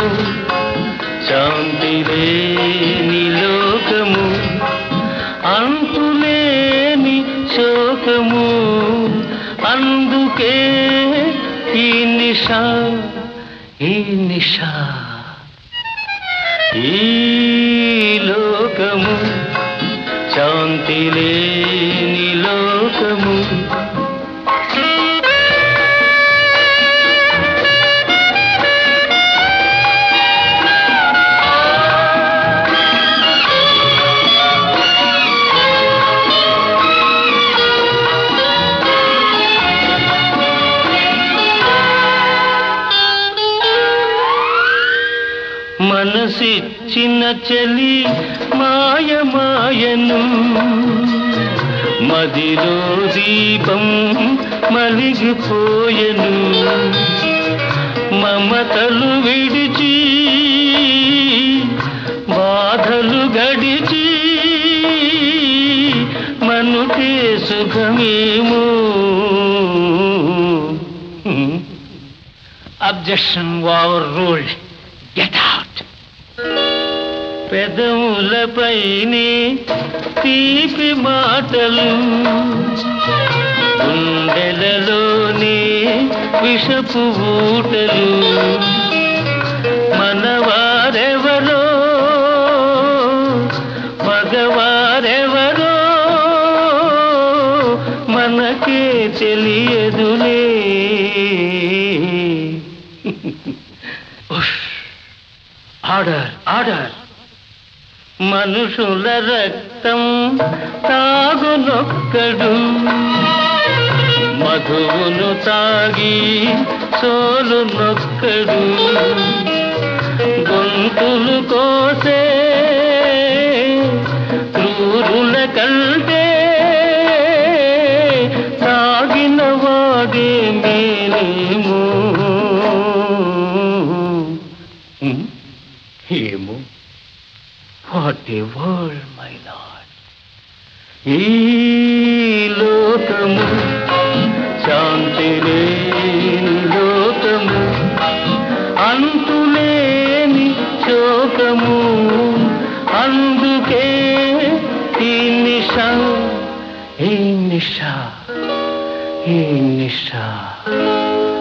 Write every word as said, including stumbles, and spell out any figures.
లోకము శాంతి లేని లోకము అంతులేని శోకము అందుకే ఈ నిశా ఈ నిశా ఈ లోకము శాంతి లేని లోకము మనసిచ్చిన చలి మాయ మాయను మదిలో దీపం మలిగిపోయెను మమతలు విడిచి బాధలు గడిచి మనుకే సుఖమేమో. Objection overruled. Get out! పెదవులపైనే తీపి మాటలు గుండెలలోనే విషపు ఊటలు మనవారెవరో మగవారెవరో మనకే తెలియదులే. Order order. మనుషుల రక్తం తాగునొక్కడు మధువును తాగి సోలు నొక్కడు గొంతులు కోసే క్రూరుల కంటే తాగిన వాడే మేలేమో. ఏమో. What a world my lord. ఈ లోకము శాంతి లేని లోకము అంతులేని శోకము అందుకే ఈ నిశా ఈ నిశా ఈ నిశా